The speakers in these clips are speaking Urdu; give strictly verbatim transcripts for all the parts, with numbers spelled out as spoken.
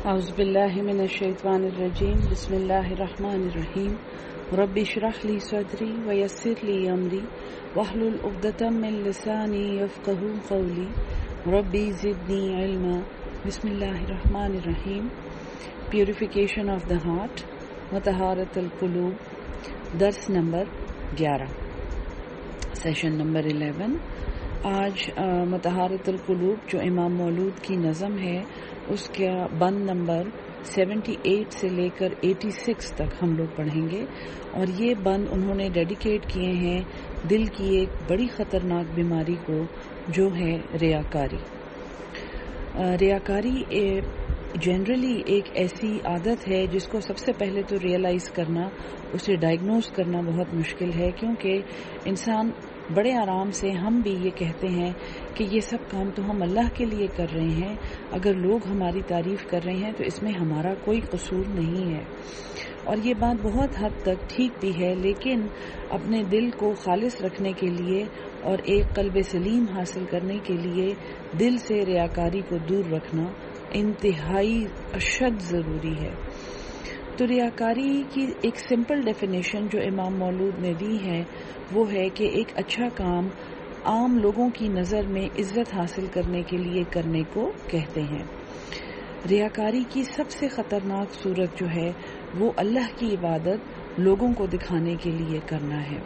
اعوذ باللہ من الشیطان الرجیم بسم اللہ الرحمن الرحیم رب اشرح لی صدری ویسر لی امری واحلل عقدۃ من لسانی یفقهوا قولی ربی زدنی علما. بسم اللہ الرحمن الرحیم. پیوریفیکیشن آف دا ہارٹ، مطہارت القلوب، درس نمبر گیارہ، سیشن نمبر الیون. آج مطہارت القلوب جو امام مولود کی نظم ہے اس کا بند نمبر سیونٹی ایٹ سے لے کر ایٹی سکس تک ہم لوگ پڑھیں گے، اور یہ بند انہوں نے ڈیڈیکیٹ کیے ہیں دل کی ایک بڑی خطرناک بیماری کو، جو ہے ریاکاری. ریاکاری جنرلی ایک ایسی عادت ہے جس کو سب سے پہلے تو ریئلائز کرنا، اسے ڈائگنوز کرنا بہت مشکل ہے، کیونکہ انسان بڑے آرام سے ہم بھی یہ کہتے ہیں کہ یہ سب کام تو ہم اللہ کے لیے کر رہے ہیں، اگر لوگ ہماری تعریف کر رہے ہیں تو اس میں ہمارا کوئی قصور نہیں ہے. اور یہ بات بہت حد تک ٹھیک بھی ہے، لیکن اپنے دل کو خالص رکھنے کے لیے اور ایک قلب سلیم حاصل کرنے کے لیے دل سے ریاکاری کو دور رکھنا انتہائی اشد ضروری ہے. تو ریاکاری کی ایک سمپل ڈیفینیشن جو امام مولود نے دی ہے وہ ہے کہ ایک اچھا کام عام لوگوں کی نظر میں عزت حاصل کرنے کے لیے کرنے کو کہتے ہیں. ریاکاری کی سب سے خطرناک صورت جو ہے وہ اللہ کی عبادت لوگوں کو دکھانے کے لیے کرنا ہے.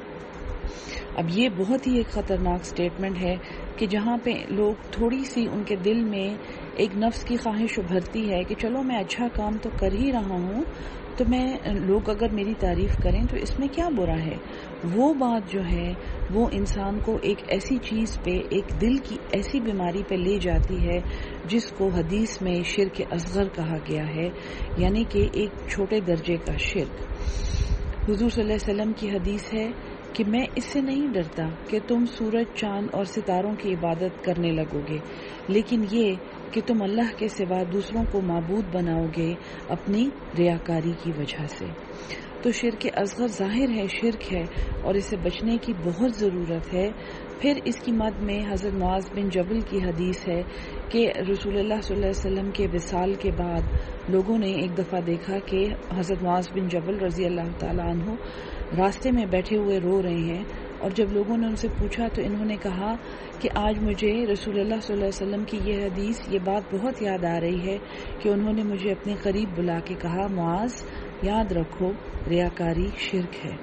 اب یہ بہت ہی ایک خطرناک سٹیٹمنٹ ہے کہ جہاں پہ لوگ تھوڑی سی ان کے دل میں ایک نفس کی خواہش ابھرتی ہے کہ چلو میں اچھا کام تو کر ہی رہا ہوں، تو میں لوگ اگر میری تعریف کریں تو اس میں کیا برا ہے. وہ بات جو ہے وہ انسان کو ایک ایسی چیز پہ، ایک دل کی ایسی بیماری پہ لے جاتی ہے جس کو حدیث میں شرک اصغر کہا گیا ہے، یعنی کہ ایک چھوٹے درجے کا شرک. حضور صلی اللہ علیہ وسلم کی حدیث ہے کہ میں اس سے نہیں ڈرتا کہ تم سورج، چاند اور ستاروں کی عبادت کرنے لگو گے، لیکن یہ کہ تم اللہ کے سوا دوسروں کو معبود بناؤ گے اپنی ریاکاری کی وجہ سے. تو شرک اصغر ظاہر ہے شرک ہے اور اسے بچنے کی بہت ضرورت ہے. پھر اس کی مد میں حضرت معاذ بن جبل کی حدیث ہے کہ رسول اللہ صلی اللہ علیہ وسلم کے وصال کے بعد لوگوں نے ایک دفعہ دیکھا کہ حضرت معاذ بن جبل رضی اللہ تعالیٰ عنہ راستے میں بیٹھے ہوئے رو رہے ہیں، اور جب لوگوں نے ان سے پوچھا تو انہوں نے کہا کہ آج مجھے رسول اللہ صلی اللہ علیہ وسلم کی یہ حدیث، یہ بات بہت یاد آ رہی ہے کہ انہوں نے مجھے اپنے قریب بلا کے کہا، معاذ یاد رکھو ریاکاری شرک ہے.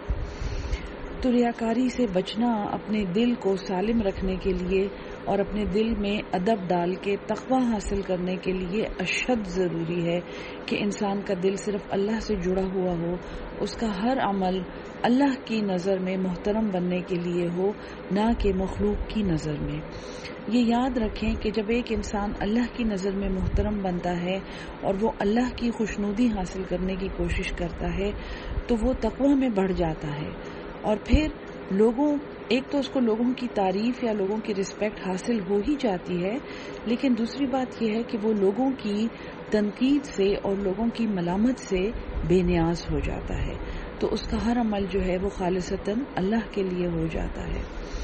تو ریاکاری سے بچنا اپنے دل کو سالم رکھنے کے لیے اور اپنے دل میں ادب ڈال کے تقوی حاصل کرنے کے لیے اشد ضروری ہے کہ انسان کا دل صرف اللہ سے جڑا ہوا ہو، اس کا ہر عمل اللہ کی نظر میں محترم بننے کے لیے ہو، نہ کہ مخلوق کی نظر میں. یہ یاد رکھیں کہ جب ایک انسان اللہ کی نظر میں محترم بنتا ہے اور وہ اللہ کی خوشنودی حاصل کرنے کی کوشش کرتا ہے تو وہ تقوی میں بڑھ جاتا ہے، اور پھر لوگوں ایک تو اس کو لوگوں کی تعریف یا لوگوں کی رسپیکٹ حاصل ہو ہی جاتی ہے، لیکن دوسری بات یہ ہے کہ وہ لوگوں کی تنقید سے اور لوگوں کی ملامت سے بے نیاز ہو جاتا ہے. تو اس کا ہر عمل جو ہے وہ خالصتاً اللہ کے لیے ہو جاتا ہے.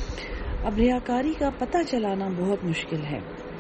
اب ریاکاری کا پتہ چلانا بہت مشکل ہے،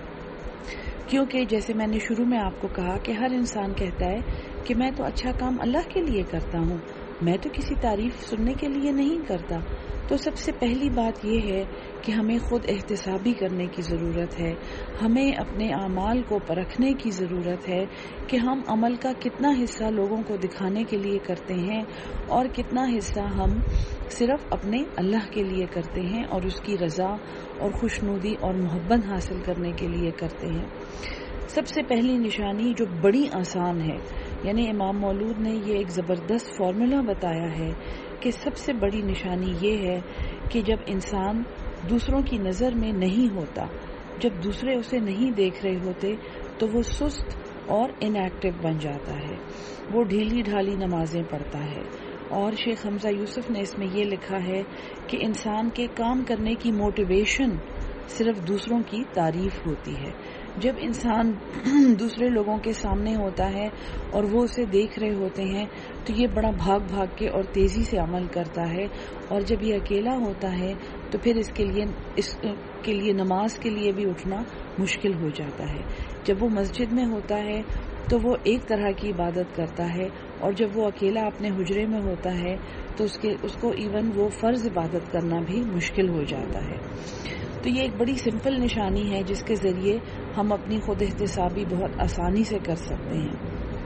کیونکہ جیسے میں نے شروع میں آپ کو کہا کہ ہر انسان کہتا ہے کہ میں تو اچھا کام اللہ کے لیے کرتا ہوں، میں تو کسی تعریف سننے کے لیے نہیں کرتا. تو سب سے پہلی بات یہ ہے کہ ہمیں خود احتسابی کرنے کی ضرورت ہے. ہمیں اپنے اعمال کو پرکھنے کی ضرورت ہے کہ ہم عمل کا کتنا حصہ لوگوں کو دکھانے کے لیے کرتے ہیں اور کتنا حصہ ہم صرف اپنے اللہ کے لیے کرتے ہیں اور اس کی رضا اور خوشنودی اور محبت حاصل کرنے کے لیے کرتے ہیں. سب سے پہلی نشانی جو بڑی آسان ہے، یعنی امام مولود نے یہ ایک زبردست فارمولا بتایا ہے کہ سب سے بڑی نشانی یہ ہے کہ جب انسان دوسروں کی نظر میں نہیں ہوتا، جب دوسرے اسے نہیں دیکھ رہے ہوتے تو وہ سست اور ان ایکٹیو بن جاتا ہے، وہ ڈھیلی ڈھالی نمازیں پڑھتا ہے. اور شیخ حمزہ یوسف نے اس میں یہ لکھا ہے کہ انسان کے کام کرنے کی موٹیویشن صرف دوسروں کی تعریف ہوتی ہے. جب انسان دوسرے لوگوں کے سامنے ہوتا ہے اور وہ اسے دیکھ رہے ہوتے ہیں تو یہ بڑا بھاگ بھاگ کے اور تیزی سے عمل کرتا ہے، اور جب یہ اکیلا ہوتا ہے تو پھر اس کے لیے اس کے لیے نماز کے لیے بھی اٹھنا مشکل ہو جاتا ہے. جب وہ مسجد میں ہوتا ہے تو وہ ایک طرح کی عبادت کرتا ہے، اور جب وہ اکیلا اپنے حجرے میں ہوتا ہے تو اس کے اس کو ایون وہ فرض عبادت کرنا بھی مشکل ہو جاتا ہے۔ تو یہ ایک بڑی سمپل نشانی ہے جس کے ذریعے ہم اپنی خود احتسابی بہت آسانی سے کر سکتے ہیں۔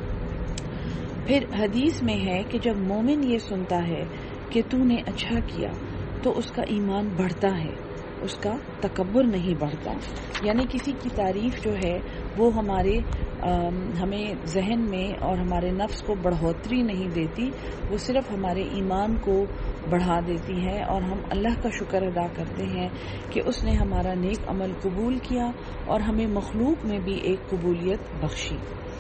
پھر حدیث میں ہے کہ جب مومن یہ سنتا ہے کہ تو نے اچھا کیا تو اس کا ایمان بڑھتا ہے، اس کا تکبر نہیں بڑھتا، یعنی کسی کی تعریف جو ہے وہ ہمارے ہمیں ذہن میں اور ہمارے نفس کو بڑھوتری نہیں دیتی، وہ صرف ہمارے ایمان کو بڑھا دیتی ہے، اور ہم اللہ کا شکر ادا کرتے ہیں کہ اس نے ہمارا نیک عمل قبول کیا اور ہمیں مخلوق میں بھی ایک قبولیت بخشی۔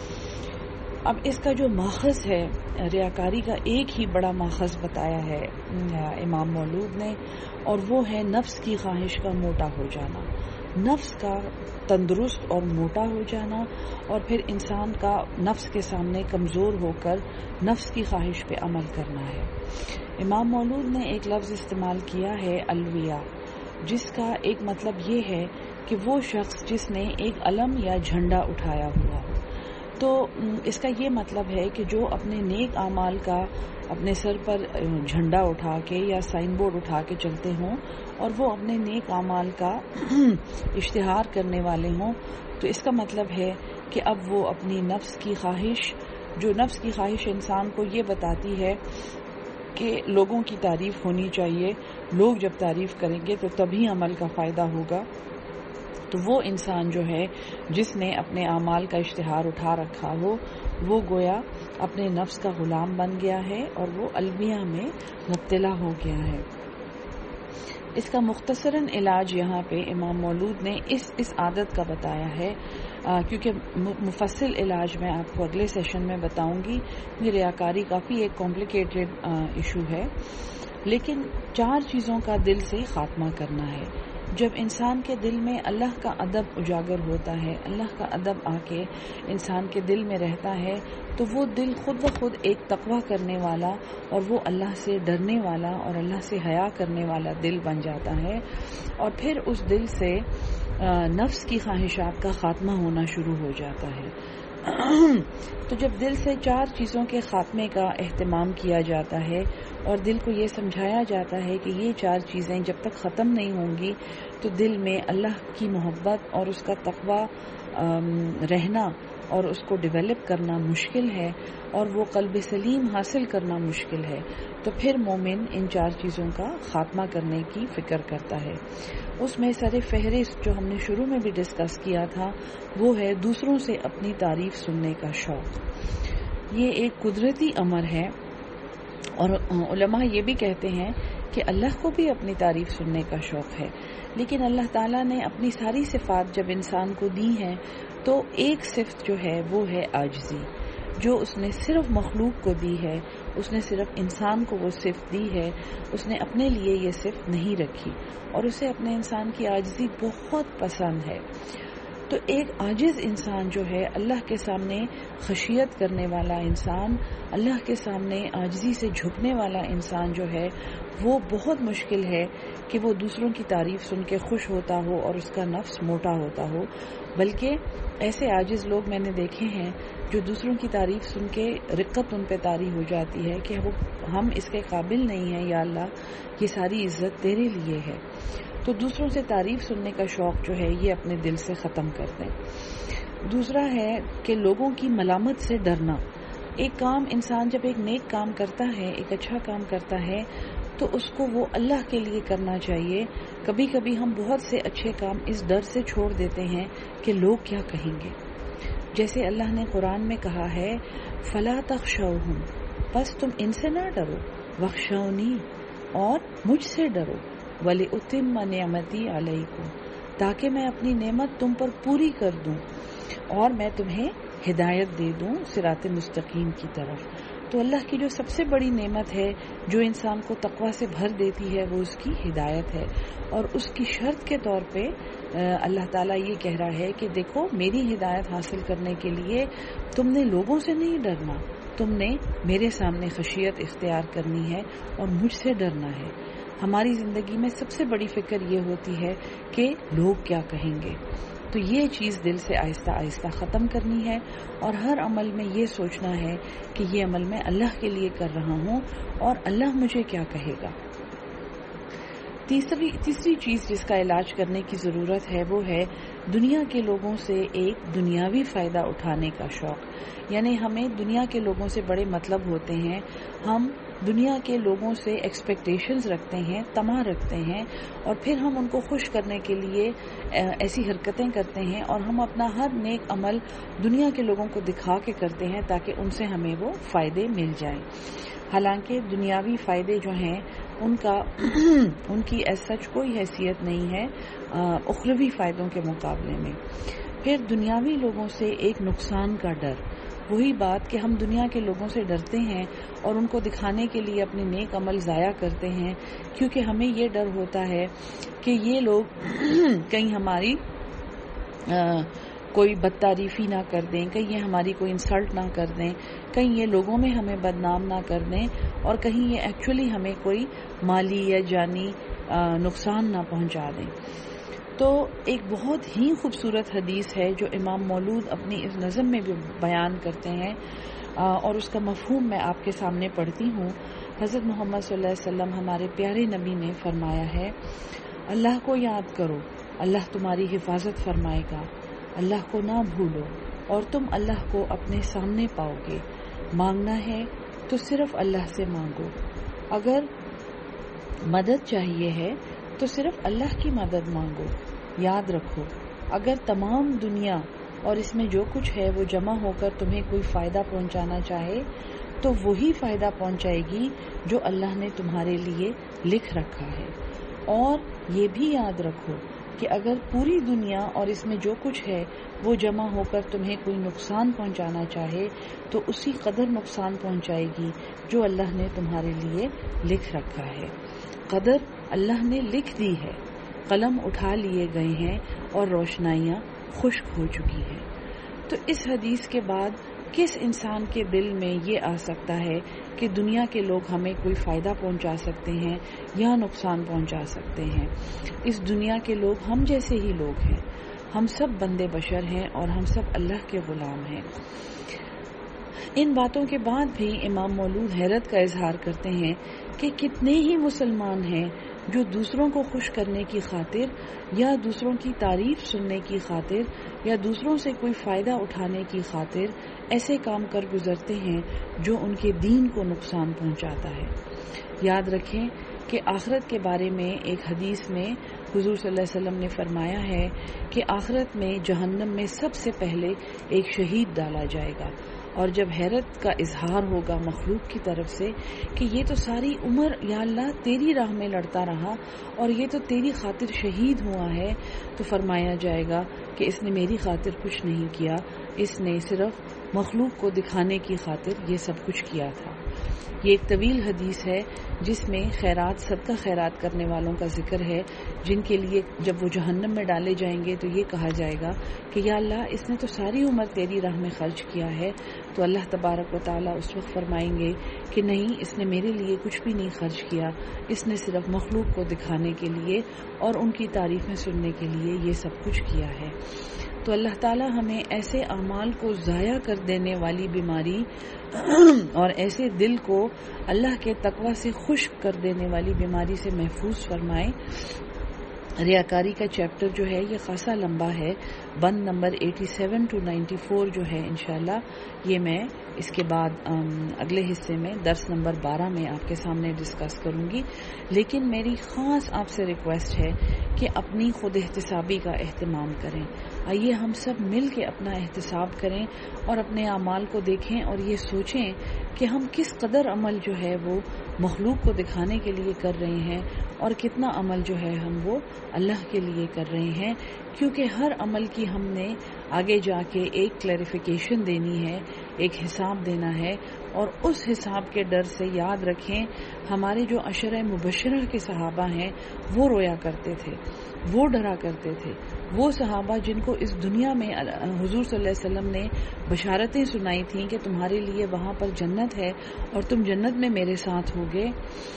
اب اس کا جو ماخذ ہے، ریاکاری کا ایک ہی بڑا ماخذ بتایا ہے امام مولود نے، اور وہ ہے نفس کی خواہش کا موٹا ہو جانا، نفس کا تندرست اور موٹا ہو جانا، اور پھر انسان کا نفس کے سامنے کمزور ہو کر نفس کی خواہش پہ عمل کرنا ہے۔ امام مولود نے ایک لفظ استعمال کیا ہے الویا، جس کا ایک مطلب یہ ہے کہ وہ شخص جس نے ایک علم یا جھنڈا اٹھایا ہوا ہو۔ تو اس کا یہ مطلب ہے کہ جو اپنے نیک اعمال کا اپنے سر پر جھنڈا اٹھا کے یا سائن بورڈ اٹھا کے چلتے ہوں اور وہ اپنے نیک اعمال کا اشتہار کرنے والے ہوں، تو اس کا مطلب ہے کہ اب وہ اپنی نفس کی خواہش، جو نفس کی خواہش انسان کو یہ بتاتی ہے کہ لوگوں کی تعریف ہونی چاہیے، لوگ جب تعریف کریں گے تو تبھی عمل کا فائدہ ہوگا، تو وہ انسان جو ہے جس نے اپنے اعمال کا اشتہار اٹھا رکھا ہو، وہ گویا اپنے نفس کا غلام بن گیا ہے اور وہ المیہ میں مبتلا ہو گیا ہے۔ اس کا مختصراً علاج یہاں پہ امام مولود نے اس اس عادت کا بتایا ہے، آ, کیونکہ مفصل علاج میں آپ کو اگلے سیشن میں بتاؤں گی۔ یہ ریاکاری کافی ایک کمپلیکیٹڈ ایشو ہے، لیکن چار چیزوں کا دل سے خاتمہ کرنا ہے۔ جب انسان کے دل میں اللہ کا ادب اجاگر ہوتا ہے، اللہ کا ادب آ کے انسان کے دل میں رہتا ہے، تو وہ دل خود بخود ایک تقویٰ کرنے والا اور وہ اللہ سے ڈرنے والا اور اللہ سے حیا کرنے والا دل بن جاتا ہے، اور پھر اس دل سے نفس کی خواہشات کا خاتمہ ہونا شروع ہو جاتا ہے۔ تو جب دل سے چار چیزوں کے خاتمے کا اہتمام کیا جاتا ہے اور دل کو یہ سمجھایا جاتا ہے کہ یہ چار چیزیں جب تک ختم نہیں ہوں گی تو دل میں اللہ کی محبت اور اس کا تقویٰ رہنا اور اس کو ڈیولپ کرنا مشکل ہے، اور وہ قلب سلیم حاصل کرنا مشکل ہے، تو پھر مومن ان چار چیزوں کا خاتمہ کرنے کی فکر کرتا ہے۔ اس میں سر فہرست جو ہم نے شروع میں بھی ڈسکس کیا تھا وہ ہے دوسروں سے اپنی تعریف سننے کا شوق۔ یہ ایک قدرتی امر ہے، اور علماء یہ بھی کہتے ہیں کہ اللہ کو بھی اپنی تعریف سننے کا شوق ہے، لیکن اللہ تعالیٰ نے اپنی ساری صفات جب انسان کو دی ہیں تو ایک صفت جو ہے وہ ہے عاجزی، جو اس نے صرف مخلوق کو دی ہے، اس نے صرف انسان کو وہ صفت دی ہے، اس نے اپنے لیے یہ صفت نہیں رکھی، اور اسے اپنے انسان کی عاجزی بہت پسند ہے۔ تو ایک عاجز انسان جو ہے، اللہ کے سامنے خشیت کرنے والا انسان، اللہ کے سامنے عاجزی سے جھکنے والا انسان جو ہے، وہ بہت مشکل ہے کہ وہ دوسروں کی تعریف سن کے خوش ہوتا ہو اور اس کا نفس موٹا ہوتا ہو، بلکہ ایسے عاجز لوگ میں نے دیکھے ہیں جو دوسروں کی تعریف سن کے رقت ان پہ طاری ہو جاتی ہے کہ وہ ہم اس کے قابل نہیں ہیں، یا اللہ یہ ساری عزت تیرے لیے ہے۔ تو دوسروں سے تعریف سننے کا شوق جو ہے یہ اپنے دل سے ختم کر دیں۔ دوسرا ہے کہ لوگوں کی ملامت سے ڈرنا۔ ایک کام انسان جب ایک نیک کام کرتا ہے، ایک اچھا کام کرتا ہے، تو اس کو وہ اللہ کے لیے کرنا چاہیے۔ کبھی کبھی ہم بہت سے اچھے کام اس ڈر سے چھوڑ دیتے ہیں کہ لوگ کیا کہیں گے، جیسے اللہ نے قرآن میں کہا ہے فَلَا تَخْشَوْهُمْ، بس تم ان سے نہ ڈرو، وَخْشَوْنِي، اور مجھ سے ڈرو، وَلِأُتِمَّ نِعْمَتِي عَلَيْكُمْ، تاکہ میں اپنی نعمت تم پر پوری کر دوں اور میں تمہیں ہدایت دے دوں صراط مستقیم کی طرف۔ تو اللہ کی جو سب سے بڑی نعمت ہے جو انسان کو تقویٰ سے بھر دیتی ہے وہ اس کی ہدایت ہے، اور اس کی شرط کے طور پہ اللہ تعالیٰ یہ کہہ رہا ہے کہ دیکھو میری ہدایت حاصل کرنے کے لیے تم نے لوگوں سے نہیں ڈرنا، تم نے میرے سامنے خشیت اختیار کرنی ہے اور مجھ سے ڈرنا ہے۔ ہماری زندگی میں سب سے بڑی فکر یہ ہوتی ہے کہ لوگ کیا کہیں گے، تو یہ چیز دل سے آہستہ آہستہ ختم کرنی ہے اور ہر عمل میں یہ سوچنا ہے کہ یہ عمل میں اللہ کے لیے کر رہا ہوں اور اللہ مجھے کیا کہے گا۔ تیسری تیسری چیز جس کا علاج کرنے کی ضرورت ہے وہ ہے دنیا کے لوگوں سے ایک دنیاوی فائدہ اٹھانے کا شوق، یعنی ہمیں دنیا کے لوگوں سے بڑے مطلب ہوتے ہیں، ہم دنیا کے لوگوں سے ایکسپیکٹیشنز رکھتے ہیں، طمع رکھتے ہیں، اور پھر ہم ان کو خوش کرنے کے لیے ایسی حرکتیں کرتے ہیں اور ہم اپنا ہر نیک عمل دنیا کے لوگوں کو دکھا کے کرتے ہیں تاکہ ان سے ہمیں وہ فائدے مل جائیں، حالانکہ دنیاوی فائدے جو ہیں ان کا ان کی ایز سچ کوئی حیثیت نہیں ہے اخروی فائدوں کے مقابلے میں۔ پھر دنیاوی لوگوں سے ایک نقصان کا ڈر، وہی بات کہ ہم دنیا کے لوگوں سے ڈرتے ہیں اور ان کو دکھانے کے لیے اپنے نیک عمل ضائع کرتے ہیں، کیونکہ ہمیں یہ ڈر ہوتا ہے کہ یہ لوگ کہیں ہماری کوئی بد تعریفی نہ کر دیں، کہیں یہ ہماری کوئی انسلٹ نہ کر دیں، کہیں یہ لوگوں میں ہمیں بدنام نہ کر دیں، اور کہیں یہ ایکچولی ہمیں کوئی مالی یا جانی نقصان نہ پہنچا دیں۔ تو ایک بہت ہی خوبصورت حدیث ہے جو امام مولود اپنی اس نظم میں بھی بیان کرتے ہیں، اور اس کا مفہوم میں آپ کے سامنے پڑھتی ہوں۔ حضرت محمد صلی اللہ علیہ وسلم ہمارے پیارے نبی نے فرمایا ہے، اللہ کو یاد کرو، اللہ تمہاری حفاظت فرمائے گا، اللہ کو نہ بھولو اور تم اللہ کو اپنے سامنے پاؤ گے، مانگنا ہے تو صرف اللہ سے مانگو، اگر مدد چاہیے ہے تو صرف اللہ کی مدد مانگو، یاد رکھو اگر تمام دنیا اور اس میں جو کچھ ہے وہ جمع ہو کر تمہیں کوئی فائدہ پہنچانا چاہے تو وہی فائدہ پہنچائے گی جو اللہ نے تمہارے لیے لکھ رکھا ہے، اور یہ بھی یاد رکھو کہ اگر پوری دنیا اور اس میں جو کچھ ہے وہ جمع ہو کر تمہیں کوئی نقصان پہنچانا چاہے تو اسی قدر نقصان پہنچائے گی جو اللہ نے تمہارے لیے لکھ رکھا ہے۔ قدر اللہ نے لکھ دی ہے، قلم اٹھا لیے گئے ہیں اور روشنائیاں خشک ہو چکی ہیں۔ تو اس حدیث کے بعد کس انسان کے دل میں یہ آ سکتا ہے کہ دنیا کے لوگ ہمیں کوئی فائدہ پہنچا سکتے ہیں یا نقصان پہنچا سکتے ہیں؟ اس دنیا کے لوگ ہم جیسے ہی لوگ ہیں، ہم سب بندے بشر ہیں اور ہم سب اللہ کے غلام ہیں۔ ان باتوں کے بعد بھی امام مولود حیرت کا اظہار کرتے ہیں کہ کتنے ہی مسلمان ہیں جو دوسروں کو خوش کرنے کی خاطر یا دوسروں کی تعریف سننے کی خاطر یا دوسروں سے کوئی فائدہ اٹھانے کی خاطر ایسے کام کر گزرتے ہیں جو ان کے دین کو نقصان پہنچاتا ہے۔ یاد رکھیں کہ آخرت کے بارے میں ایک حدیث میں حضور صلی اللہ علیہ وسلم نے فرمایا ہے کہ آخرت میں جہنم میں سب سے پہلے ایک شہید ڈالا جائے گا، اور جب حیرت کا اظہار ہوگا مخلوق کی طرف سے کہ یہ تو ساری عمر یا اللہ تیری راہ میں لڑتا رہا اور یہ تو تیری خاطر شہید ہوا ہے، تو فرمایا جائے گا کہ اس نے میری خاطر کچھ نہیں کیا، اس نے صرف مخلوق کو دکھانے کی خاطر یہ سب کچھ کیا تھا۔ یہ ایک طویل حدیث ہے جس میں خیرات صدقہ خیرات کرنے والوں کا ذکر ہے، جن کے لیے جب وہ جہنم میں ڈالے جائیں گے تو یہ کہا جائے گا کہ یا اللہ اس نے تو ساری عمر تیری راہ میں خرچ کیا ہے، تو اللہ تبارک و تعالیٰ اس وقت فرمائیں گے کہ نہیں، اس نے میرے لیے کچھ بھی نہیں خرچ کیا، اس نے صرف مخلوق کو دکھانے کے لیے اور ان کی تعریفیں سننے کے لیے یہ سب کچھ کیا ہے۔ تو اللہ تعالیٰ ہمیں ایسے اعمال کو ضائع کر دینے والی بیماری اور ایسے دل کو اللہ کے تقوی سے خشک کر دینے والی بیماری سے محفوظ فرمائے۔ ریاکاری کا چیپٹر جو ہے یہ خاصا لمبا ہے، بند نمبر ستاسی ٹو چورانوے جو ہے انشاءاللہ یہ میں اس کے بعد اگلے حصے میں درس نمبر بارہ میں آپ کے سامنے ڈسکس کروں گی، لیکن میری خاص آپ سے ریکویسٹ ہے کہ اپنی خود احتسابی کا اہتمام کریں۔ آئیے ہم سب مل کے اپنا احتساب کریں اور اپنے اعمال کو دیکھیں اور یہ سوچیں کہ ہم کس قدر عمل جو ہے وہ مخلوق کو دکھانے کے لیے کر رہے ہیں اور کتنا عمل جو ہے ہم وہ اللہ کے لیے کر رہے ہیں، کیونکہ ہر عمل کی ہم نے آگے جا کے ایک کلیریفیکیشن دینی ہے، ایک حساب دینا ہے، اور اس حساب کے ڈر سے یاد رکھیں ہمارے جو عشرہ مبشرہ کے صحابہ ہیں وہ رویا کرتے تھے، وہ ڈرا کرتے تھے، وہ صحابہ جن کو اس دنیا میں حضور صلی اللہ علیہ وسلم نے بشارتیں سنائی تھیں کہ تمہارے لیے وہاں پر جنت ہے اور تم جنت میں میرے ساتھ ہوگے،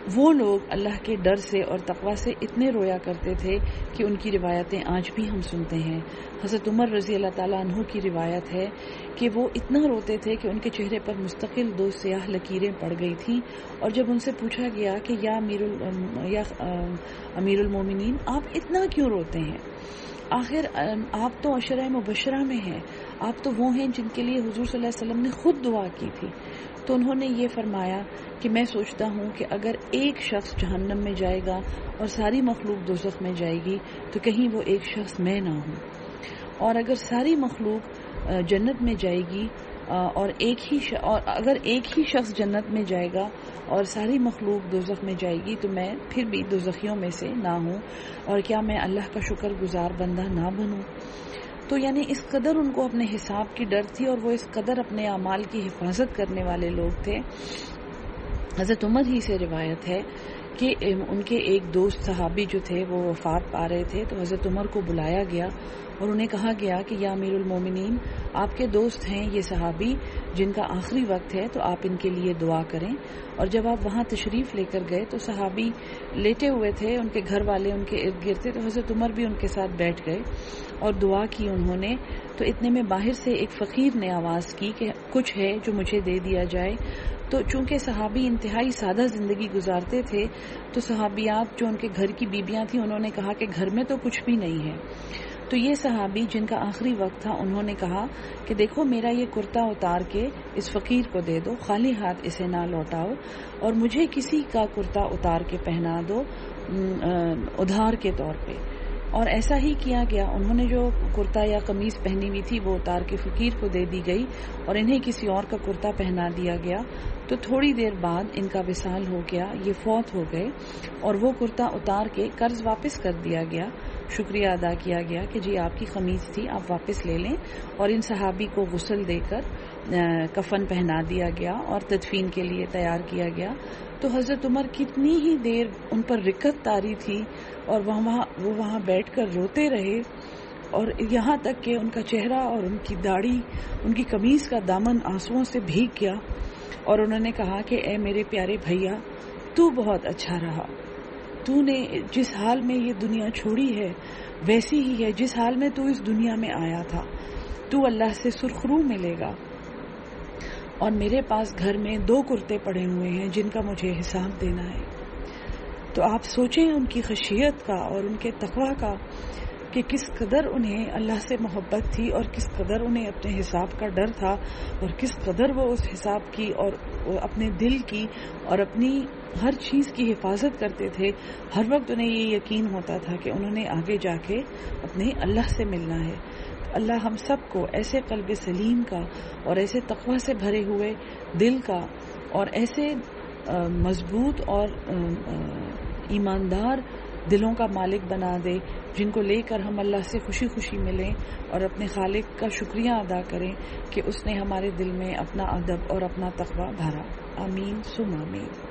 وہ لوگ اللہ کے ڈر سے اور تقوی سے اتنے رویا کرتے تھے کہ ان کی روایتیں آج بھی ہم سنتے ہیں. حضرت عمر رضی اللہ تعالیٰ عنہ کی روایت ہے کہ وہ اتنا روتے تھے کہ ان کے چہرے پر مستقل دو سیاہ لکیریں پڑ گئی تھیں، اور جب ان سے پوچھا گیا کہ یا امیر یا امیر المومنین آپ اتنا کیوں روتے ہیں؟ آخر آپ تو عشرہ مبشرہ میں ہیں، آپ تو وہ ہیں جن کے لیے حضور صلی اللہ علیہ وسلم نے خود دعا کی تھی. تو انہوں نے یہ فرمایا کہ میں سوچتا ہوں کہ اگر ایک شخص جہنم میں جائے گا اور ساری مخلوق دوزخ میں جائے گی تو کہیں وہ ایک شخص میں نہ ہوں، اور اگر ساری مخلوق جنت میں جائے گی اور ایک ہی ش... اور اگر ایک ہی شخص جنت میں جائے گا اور ساری مخلوق دوزخ میں جائے گی تو میں پھر بھی دوزخیوں میں سے نہ ہوں، اور کیا میں اللہ کا شکر گزار بندہ نہ بنوں؟ تو یعنی اس قدر ان کو اپنے حساب کی ڈر تھی، اور وہ اس قدر اپنے اعمال کی حفاظت کرنے والے لوگ تھے. حضرت عمر ہی سے روایت ہے کہ ان کے ایک دوست صحابی جو تھے وہ وفات پا رہے تھے، تو حضرت عمر کو بلایا گیا اور انہیں کہا گیا کہ یا امیر المومنین، آپ کے دوست ہیں یہ صحابی جن کا آخری وقت ہے، تو آپ ان کے لیے دعا کریں. اور جب آپ وہاں تشریف لے کر گئے تو صحابی لیٹے ہوئے تھے، ان کے گھر والے ان کے ارد گرد تھے، تو حضرت عمر بھی ان کے ساتھ بیٹھ گئے اور دعا کی انہوں نے. تو اتنے میں باہر سے ایک فقیر نے آواز کی کہ کچھ ہے جو مجھے دے دیا جائے. تو چونکہ صحابی انتہائی سادہ زندگی گزارتے تھے تو صحابیات جو ان کے گھر کی بیبیاں تھیں انہوں نے کہا کہ گھر میں تو کچھ بھی نہیں ہے. تو یہ صحابی جن کا آخری وقت تھا انہوں نے کہا کہ دیکھو میرا یہ کرتا اتار کے اس فقیر کو دے دو، خالی ہاتھ اسے نہ لوٹاؤ، اور مجھے کسی کا کرتا اتار کے پہنا دو ادھار کے طور پہ. اور ایسا ہی کیا گیا. انہوں نے جو کرتا یا قمیض پہنی ہوئی تھی وہ اتار کے فقیر کو دے دی گئی اور انہیں کسی اور کا کرتا پہنا دیا گیا. تو تھوڑی دیر بعد ان کا وصال ہو گیا، یہ فوت ہو گئے، اور وہ کرتا اتار کے قرض واپس کر دیا گیا. شکریہ ادا کیا گیا کہ جی آپ کی قمیض تھی آپ واپس لے لیں، اور ان صحابی کو غسل دے کر کفن پہنا دیا گیا اور تدفین کے لیے تیار کیا گیا. تو حضرت عمر کتنی ہی دیر ان پر رکت تاری تھی اور وہاں وہ وہاں بیٹھ کر روتے رہے، اور یہاں تک کہ ان کا چہرہ اور ان کی داڑھی، ان کی قمیض کا دامن آنسوؤں سے بھیگ گیا. اور انہوں نے کہا کہ اے میرے پیارے بھیا، تو بہت اچھا رہا، تو نے جس حال میں یہ دنیا چھوڑی ہے ویسی ہی ہے جس حال میں تو اس دنیا میں آیا تھا. تو اللہ سے سرخرو ملے گا، اور میرے پاس گھر میں دو کرتے پڑے ہوئے ہیں جن کا مجھے حساب دینا ہے. تو آپ سوچیں ان کی خشیت کا اور ان کے تقوی کا کہ کس قدر انہیں اللہ سے محبت تھی اور کس قدر انہیں اپنے حساب کا ڈر تھا، اور کس قدر وہ اس حساب کی اور اپنے دل کی اور اپنی ہر چیز کی حفاظت کرتے تھے. ہر وقت انہیں یہ یقین ہوتا تھا کہ انہوں نے آگے جا کے اپنے اللہ سے ملنا ہے. اللہ ہم سب کو ایسے قلب سلیم کا اور ایسے تقوی سے بھرے ہوئے دل کا اور ایسے مضبوط اور ایماندار دلوں کا مالک بنا دے جن کو لے کر ہم اللہ سے خوشی خوشی ملیں اور اپنے خالق کا شکریہ ادا کریں کہ اس نے ہمارے دل میں اپنا ادب اور اپنا تقوی بھرا. آمین ثم آمین.